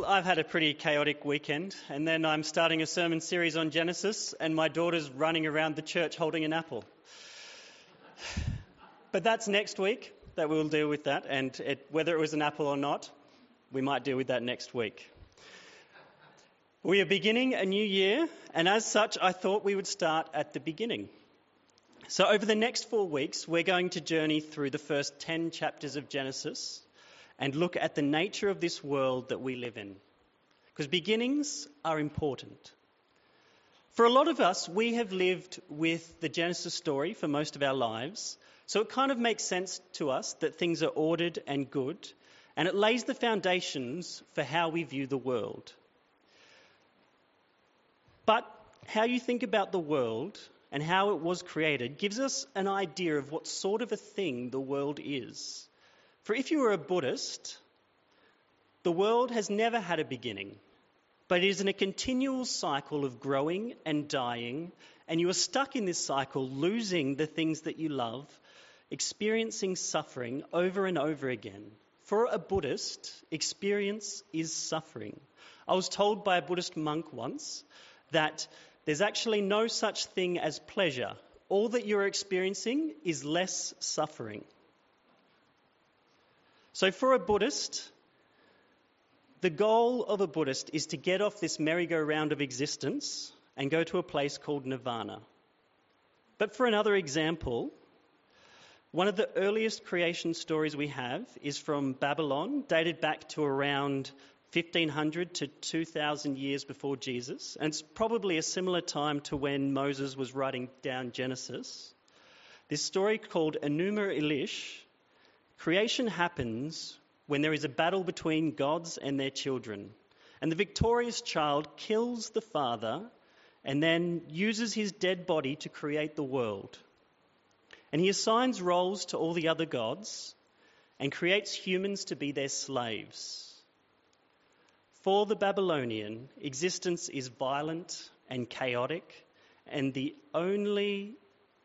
Well, I've had a pretty chaotic weekend, and then I'm starting a sermon series on Genesis, and my daughter's running around the church holding an apple. But that's next week that we'll deal with that, and whether it was an apple or not, we might deal with that next week. We are beginning a new year, and as such, I thought we would start at the beginning. So over the next 4 weeks, we're going to journey through the first 10 chapters of Genesis and look at the nature of this world that we live in. Because beginnings are important. For a lot of us, we have lived with the Genesis story for most of our lives, so it kind of makes sense to us that things are ordered and good, and it lays the foundations for how we view the world. But how you think about the world and how it was created gives us an idea of what sort of a thing the world is. For if you are a Buddhist, the world has never had a beginning, but it is in a continual cycle of growing and dying, and you are stuck in this cycle, losing the things that you love, experiencing suffering over and over again. For a Buddhist, experience is suffering. I was told by a Buddhist monk once that there's actually no such thing as pleasure. All that you're experiencing is less suffering. So for a Buddhist, the goal of a Buddhist is to get off this merry-go-round of existence and go to a place called nirvana. But for another example, one of the earliest creation stories we have is from Babylon, dated back to around 1500 to 2000 years before Jesus. And it's probably a similar time to when Moses was writing down Genesis. This story called Enuma Elish. Creation happens when there is a battle between gods and their children. And the victorious child kills the father and then uses his dead body to create the world. And he assigns roles to all the other gods and creates humans to be their slaves. For the Babylonian, existence is violent and chaotic, and they only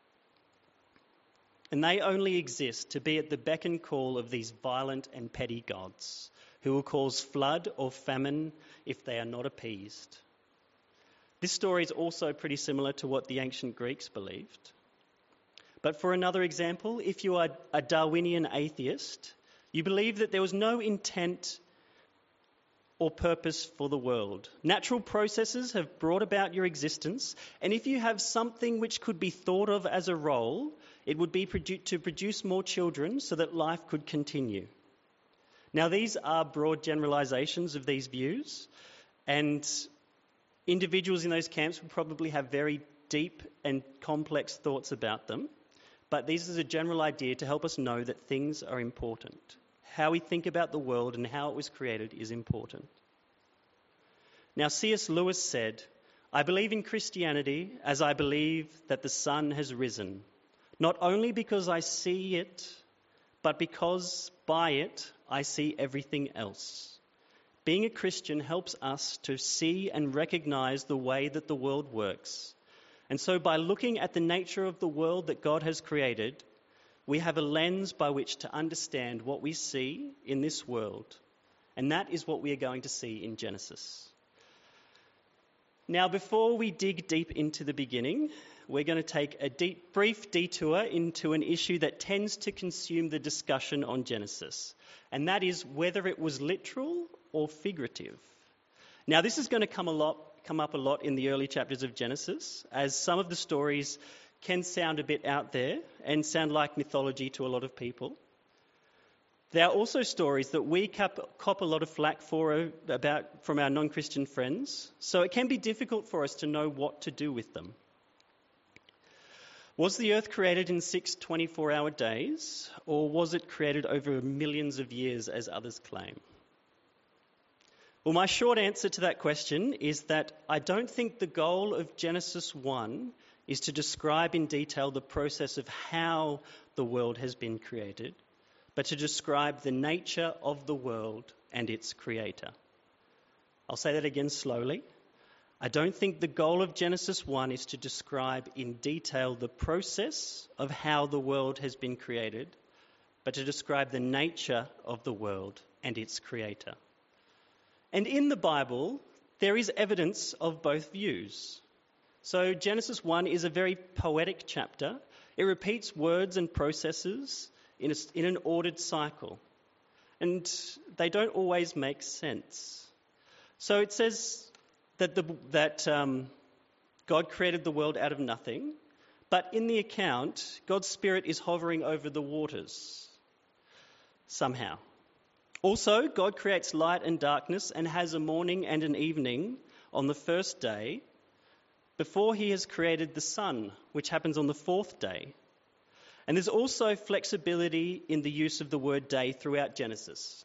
exist to be at the beck and call of these violent and petty gods who will cause flood or famine if they are not appeased. This story is also pretty similar to what the ancient Greeks believed. But for another example, if you are a Darwinian atheist, you believe that there was no intent or purpose for the world. Natural processes have brought about your existence, and if you have something which could be thought of as a role, it would be to produce more children so that life could continue. Now, these are broad generalizations of these views, and individuals in those camps would probably have very deep and complex thoughts about them, but this is a general idea to help us know that things are important. How we think about the world and how it was created is important. Now, C.S. Lewis said, "I believe in Christianity as I believe that the sun has risen, not only because I see it, but because by it I see everything else." Being a Christian helps us to see and recognize the way that the world works. And so by looking at the nature of the world that God has created, we have a lens by which to understand what we see in this world. And that is what we are going to see in Genesis. Now, before we dig deep into the beginning, we're going to take a brief detour into an issue that tends to consume the discussion on Genesis. And that is whether it was literal or figurative. Now, this is going to come up a lot in the early chapters of Genesis, as some of the stories can sound a bit out there and sound like mythology to a lot of people. There are also stories that we cop a lot of flack from our non-Christian friends, so it can be difficult for us to know what to do with them. Was the earth created in 6 24-hour days, or was it created over millions of years, as others claim? Well, my short answer to that question is that I don't think the goal of Genesis 1 is to describe in detail the process of how the world has been created, but to describe the nature of the world and its creator. I'll say that again slowly. I don't think the goal of Genesis 1 is to describe in detail the process of how the world has been created, but to describe the nature of the world and its creator. And in the Bible, there is evidence of both views. So Genesis 1 is a very poetic chapter. It repeats words and processes in an ordered cycle. And they don't always make sense. So it says that God created the world out of nothing, but in the account, God's Spirit is hovering over the waters somehow. Also, God creates light and darkness and has a morning and an evening on the first day before he has created the sun, which happens on the fourth day. And there's also flexibility in the use of the word day throughout Genesis.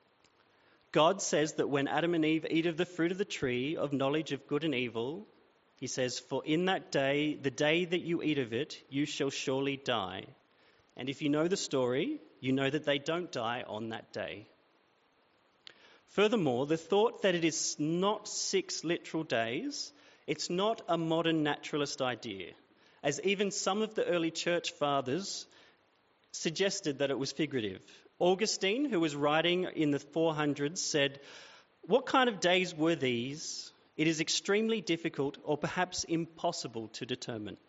God says that when Adam and Eve eat of the fruit of the tree of knowledge of good and evil, he says, "For in that day, the day that you eat of it, you shall surely die." And if you know the story, you know that they don't die on that day. Furthermore, the thought that it is not 6 literal days, it's not a modern naturalist idea, as even some of the early church fathers suggested that it was figurative. Augustine, who was writing in the 400s, said, "What kind of days were these? It is extremely difficult or perhaps impossible to determine."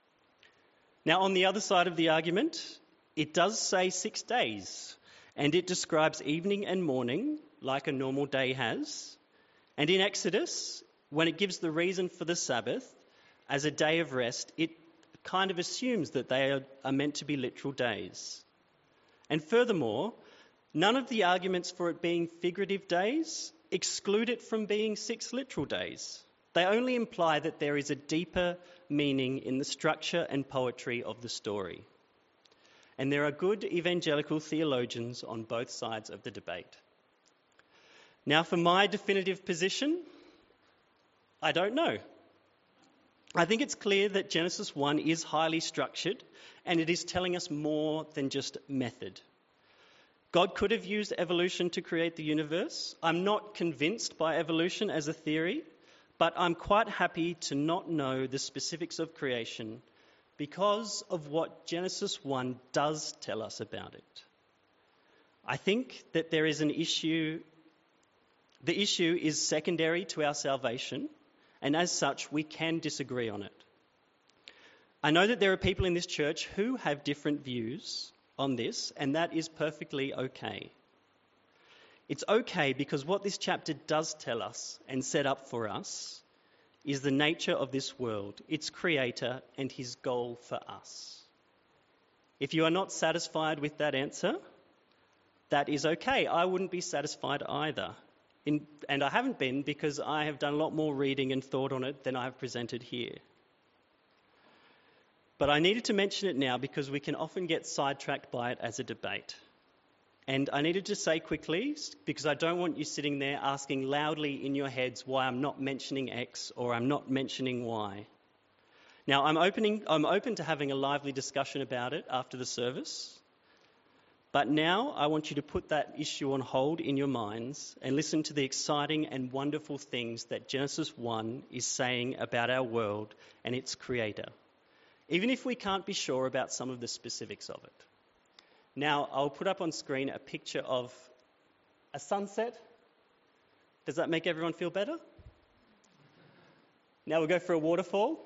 Now, on the other side of the argument, it does say 6 days, and it describes evening and morning like a normal day has. And in Exodus, when it gives the reason for the Sabbath as a day of rest, it kind of assumes that they are meant to be literal days. And furthermore, none of the arguments for it being figurative days exclude it from being 6 literal days. They only imply that there is a deeper meaning in the structure and poetry of the story. And there are good evangelical theologians on both sides of the debate. Now, for my definitive position, I don't know. I think it's clear that Genesis 1 is highly structured, and it is telling us more than just method. God could have used evolution to create the universe. I'm not convinced by evolution as a theory, but I'm quite happy to not know the specifics of creation because of what Genesis 1 does tell us about it. I think that there is an issue. The issue is secondary to our salvation, and as such, we can disagree on it. I know that there are people in this church who have different views on this, and that is perfectly okay. It's okay because what this chapter does tell us and set up for us is the nature of this world, its creator, and his goal for us. If you are not satisfied with that answer, that is okay. I wouldn't be satisfied either. And I haven't been because I have done a lot more reading and thought on it than I have presented here. But I needed to mention it now because we can often get sidetracked by it as a debate. And I needed to say quickly, because I don't want you sitting there asking loudly in your heads why I'm not mentioning X or I'm not mentioning Y. Now, I'm open to having a lively discussion about it after the service. But now I want you to put that issue on hold in your minds and listen to the exciting and wonderful things that Genesis 1 is saying about our world and its creator, even if we can't be sure about some of the specifics of it. Now, I'll put up on screen a picture of a sunset. Does that make everyone feel better? Now we'll go for a waterfall.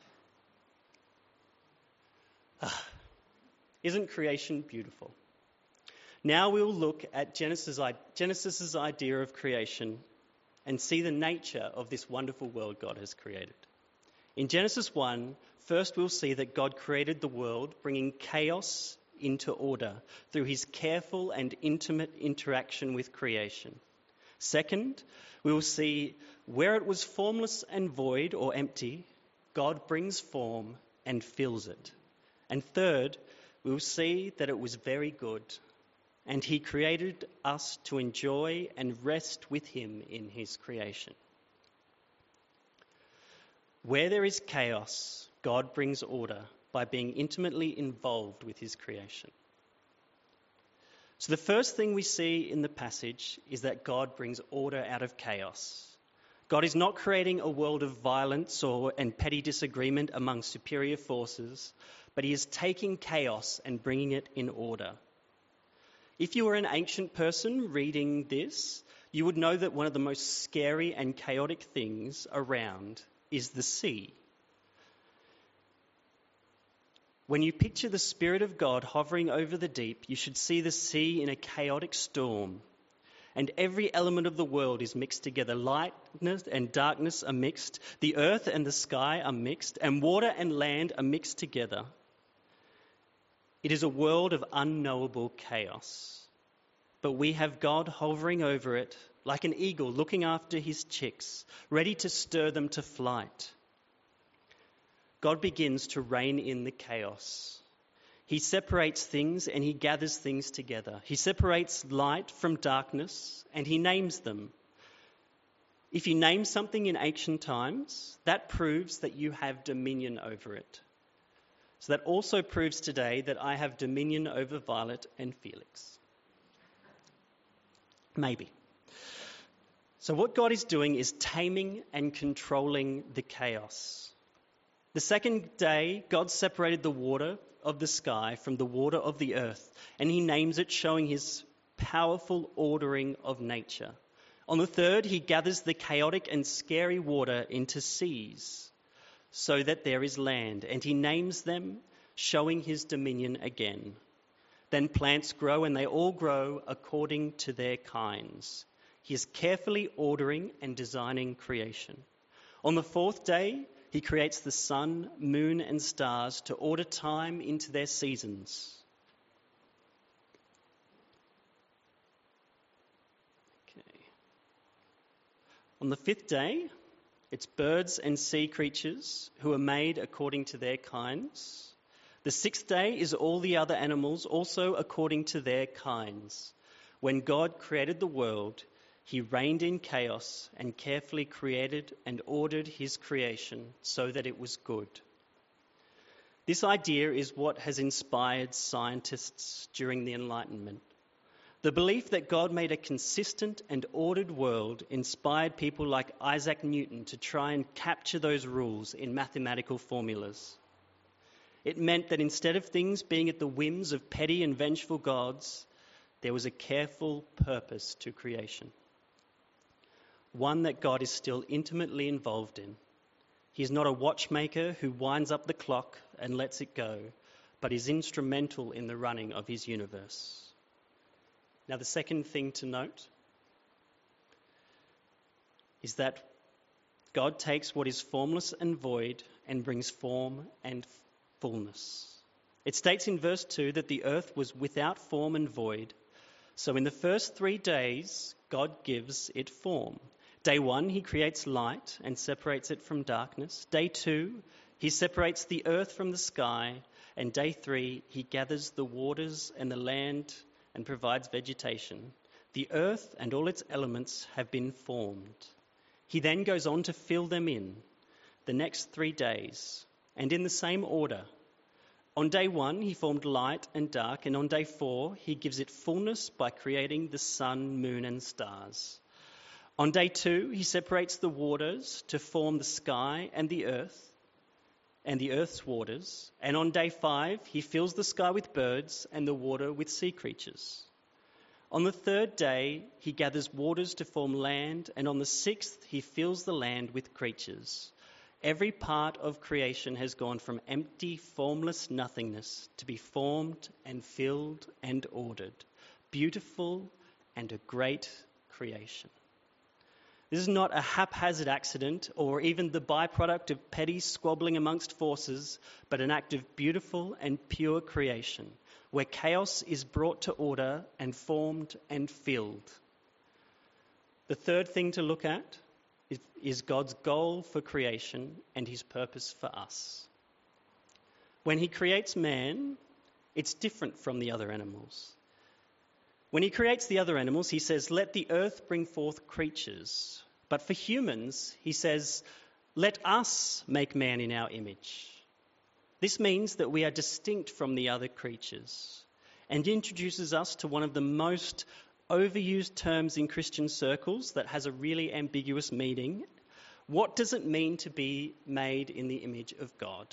Isn't creation beautiful? Now we'll look at Genesis's idea of creation and see the nature of this wonderful world God has created. In Genesis 1, first we'll see that God created the world, bringing chaos into order through his careful and intimate interaction with creation. Second, we will see where it was formless and void or empty, God brings form and fills it. And third, we will see that it was very good, and he created us to enjoy and rest with him in his creation. Where there is chaos, God brings order by being intimately involved with his creation. So the first thing we see in the passage is that God brings order out of chaos. God is not creating a world of violence and petty disagreement among superior forces, but he is taking chaos and bringing it in order. If you were an ancient person reading this, you would know that one of the most scary and chaotic things around is the sea. When you picture the Spirit of God hovering over the deep, you should see the sea in a chaotic storm. And every element of the world is mixed together. Lightness and darkness are mixed. The earth and the sky are mixed. And water and land are mixed together. It is a world of unknowable chaos. But we have God hovering over it like an eagle looking after his chicks, ready to stir them to flight. God begins to rein in the chaos. He separates things and he gathers things together. He separates light from darkness and he names them. If you name something in ancient times, that proves that you have dominion over it. So that also proves today that I have dominion over Violet and Felix. Maybe. So what God is doing is taming and controlling the chaos. The second day, God separated the water of the sky from the water of the earth, and he names it, showing his powerful ordering of nature. On the third, he gathers the chaotic and scary water into seas, so that there is land, and he names them, showing his dominion again. Then plants grow, and they all grow according to their kinds. He is carefully ordering and designing creation. On the fourth day, he creates the sun, moon, and stars to order time into their seasons. Okay. On the fifth day, it's birds and sea creatures who are made according to their kinds. The sixth day is all the other animals, also according to their kinds. When God created the world, he reigned in chaos and carefully created and ordered his creation so that it was good. This idea is what has inspired scientists during the Enlightenment. The belief that God made a consistent and ordered world inspired people like Isaac Newton to try and capture those rules in mathematical formulas. It meant that instead of things being at the whims of petty and vengeful gods, there was a careful purpose to creation. One that God is still intimately involved in. He is not a watchmaker who winds up the clock and lets it go, but is instrumental in the running of his universe. Now, the second thing to note is that God takes what is formless and void and brings form and fullness. It states in verse 2 that the earth was without form and void. So in the first 3 days, God gives it form. Day 1, he creates light and separates it from darkness. Day 2, he separates the earth from the sky. And day 3, he gathers the waters and the land and provides vegetation. The earth and all its elements have been formed. He then goes on to fill them in the next 3 days, and in the same order. On day 1, he formed light and dark, and on day 4, he gives it fullness by creating the sun, moon, and stars. On day 2, he separates the waters to form the sky and the earth's waters. And on day 5, he fills the sky with birds and the water with sea creatures. On the third day, he gathers waters to form land, and on the 6th, he fills the land with creatures. Every part of creation has gone from empty, formless nothingness to be formed and filled and ordered. Beautiful and a great creation. This is not a haphazard accident or even the byproduct of petty squabbling amongst forces, but an act of beautiful and pure creation, where chaos is brought to order and formed and filled. The third thing to look at is God's goal for creation and his purpose for us. When he creates man, it's different from the other animals. When he creates the other animals, he says, "Let the earth bring forth creatures." But for humans, he says, "Let us make man in our image." This means that we are distinct from the other creatures and introduces us to one of the most overused terms in Christian circles that has a really ambiguous meaning. What does it mean to be made in the image of God?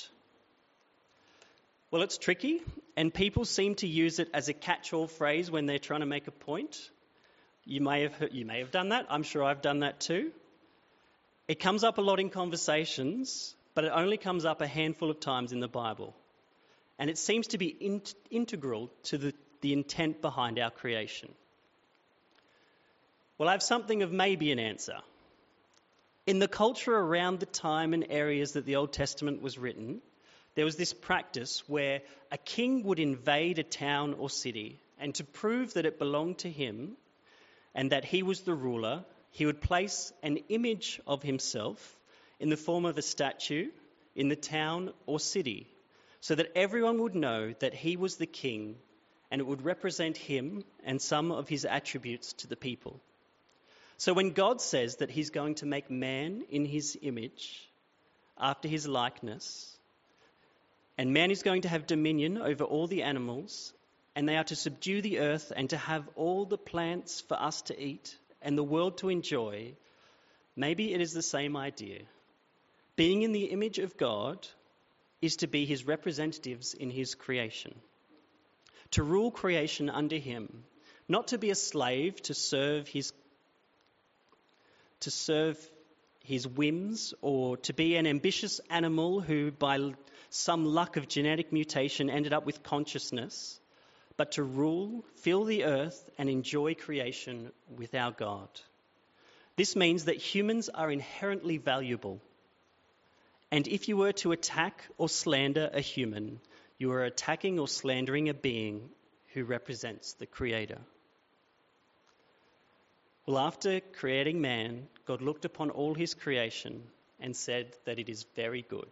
Well, it's tricky, and people seem to use it as a catch-all phrase when they're trying to make a point. You may have done that. I'm sure I've done that too. It comes up a lot in conversations, but it only comes up a handful of times in the Bible. And it seems to be integral to the intent behind our creation. Well, I have something of maybe an answer. In the culture around the time and areas that the Old Testament was written, there was this practice where a king would invade a town or city, and to prove that it belonged to him and that he was the ruler, he would place an image of himself in the form of a statue in the town or city, so that everyone would know that he was the king, and it would represent him and some of his attributes to the people. So when God says that he's going to make man in his image, after his likeness, and man is going to have dominion over all the animals, and they are to subdue the earth and to have all the plants for us to eat and the world to enjoy, maybe it is the same idea. Being in the image of God is to be his representatives in his creation, to rule creation under him, not to be a slave to serve his whims, or to be an ambitious animal who by some luck of genetic mutation ended up with consciousness, but to rule, fill the earth and enjoy creation with our God. This means that humans are inherently valuable. And if you were to attack or slander a human, you are attacking or slandering a being who represents the Creator. Well, after creating man, God looked upon all his creation and said that it is very good.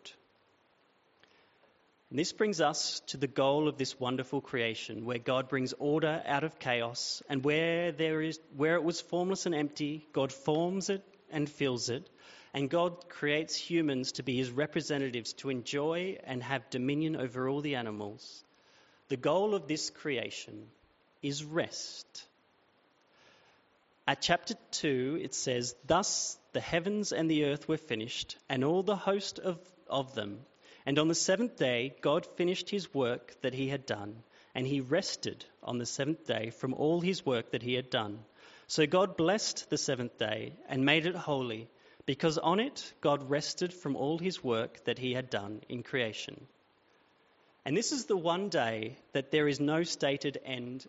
And this brings us to the goal of this wonderful creation, where God brings order out of chaos, and where it was formless and empty, God forms it and fills it, and God creates humans to be his representatives, to enjoy and have dominion over all the animals. The goal of this creation is rest. At chapter 2, it says, "Thus the heavens and the earth were finished, and all the host of them. And on the seventh day, God finished his work that he had done, and he rested on the seventh day from all his work that he had done. So God blessed the seventh day and made it holy, because on it God rested from all his work that he had done in creation." And this is the one day that there is no stated end.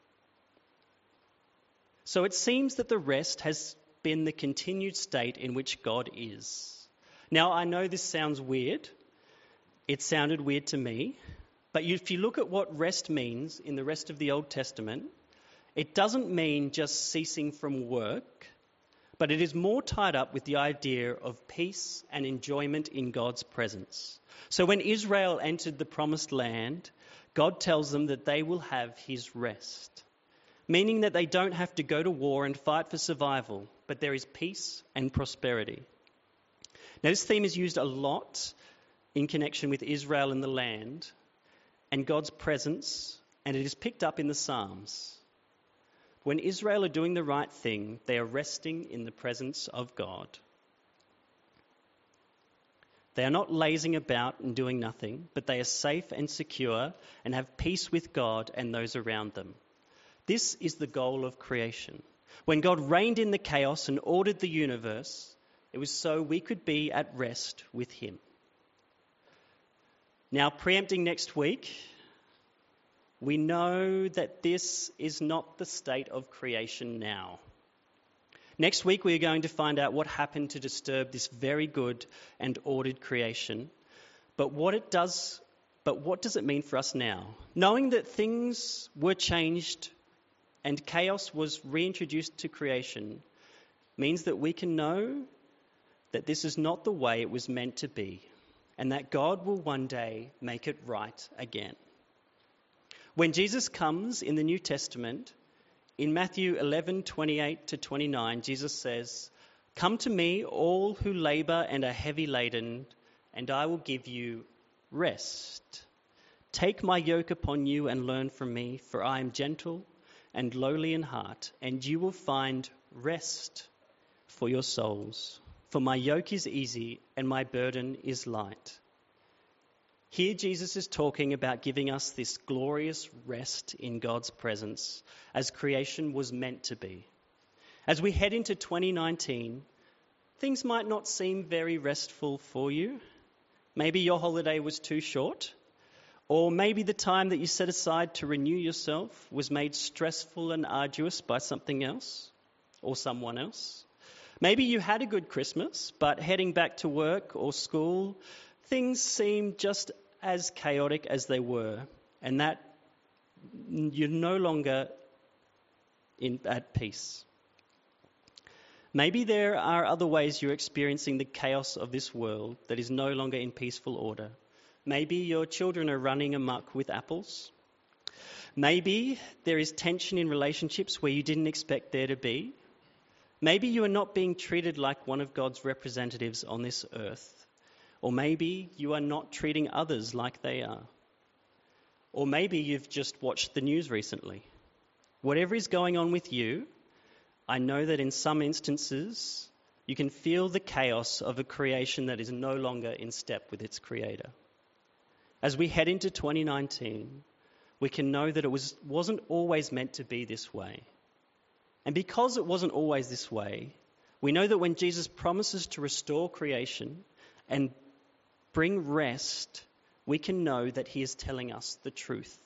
So it seems that the rest has been the continued state in which God is. Now, I know this sounds weird. It sounded weird to me. But if you look at what rest means in the rest of the Old Testament, it doesn't mean just ceasing from work, but it is more tied up with the idea of peace and enjoyment in God's presence. So when Israel entered the promised land, God tells them that they will have his rest, meaning that they don't have to go to war and fight for survival, but there is peace and prosperity. Now, this theme is used a lot in connection with Israel and the land and God's presence, and it is picked up in the Psalms. When Israel are doing the right thing, they are resting in the presence of God. They are not lazing about and doing nothing, but they are safe and secure and have peace with God and those around them. This is the goal of creation. When God reigned in the chaos and ordered the universe, it was so we could be at rest with him. Now, preempting next week, we know that this is not the state of creation now. Next week, we are going to find out what happened to disturb this very good and ordered creation. But what does it mean for us now? Knowing that things were changed and chaos was reintroduced to creation means that we can know that this is not the way it was meant to be, and that God will one day make it right again. When Jesus comes in the New Testament, in Matthew 11:28-29, Jesus says, "Come to me, all who labour and are heavy laden, and I will give you rest. Take my yoke upon you and learn from me, for I am gentle and lowly in heart, and you will find rest for your souls. For my yoke is easy and my burden is light." Here Jesus is talking about giving us this glorious rest in God's presence, as creation was meant to be. As we head into 2019, things might not seem very restful for you. Maybe your holiday was too short, or maybe the time that you set aside to renew yourself was made stressful and arduous by something else or someone else. Maybe you had a good Christmas, but heading back to work or school, things seem just as chaotic as they were, and that you're no longer at peace. Maybe there are other ways you're experiencing the chaos of this world that is no longer in peaceful order. Maybe your children are running amok with apples. Maybe there is tension in relationships where you didn't expect there to be. Maybe you are not being treated like one of God's representatives on this earth. Or maybe you are not treating others like they are. Or maybe you've just watched the news recently. Whatever is going on with you, I know that in some instances you can feel the chaos of a creation that is no longer in step with its creator. As we head into 2019, we can know that it wasn't always meant to be this way. And because it wasn't always this way, we know that when Jesus promises to restore creation and bring rest, we can know that he is telling us the truth.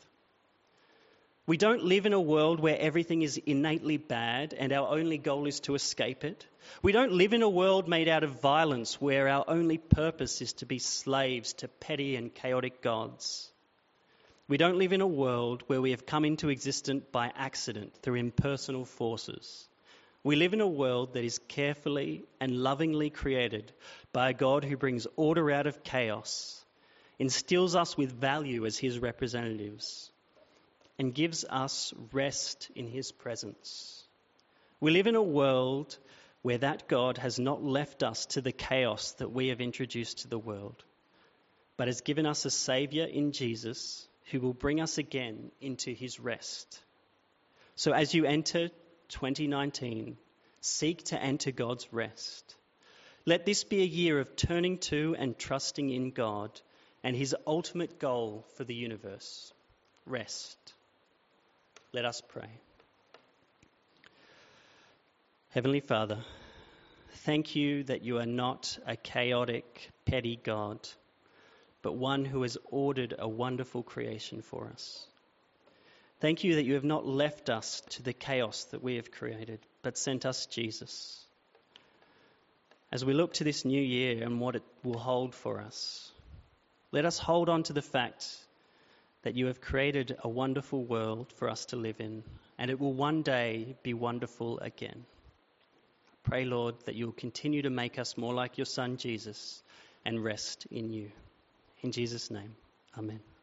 We don't live in a world where everything is innately bad and our only goal is to escape it. We don't live in a world made out of violence where our only purpose is to be slaves to petty and chaotic gods. We don't live in a world where we have come into existence by accident through impersonal forces. We live in a world that is carefully and lovingly created by a God who brings order out of chaos, instills us with value as his representatives, and gives us rest in his presence. We live in a world where that God has not left us to the chaos that we have introduced to the world, but has given us a Saviour in Jesus who will bring us again into his rest. So as you enter 2019, seek to enter God's rest. Let this be a year of turning to and trusting in God and his ultimate goal for the universe, rest. Let us pray. Heavenly Father, thank you that you are not a chaotic, petty God, but one who has ordered a wonderful creation for us. Thank you that you have not left us to the chaos that we have created, but sent us Jesus. As we look to this new year and what it will hold for us, let us hold on to the fact that you have created a wonderful world for us to live in, and it will one day be wonderful again. Pray, Lord, that you will continue to make us more like your Son, Jesus, and rest in you. In Jesus' name, amen.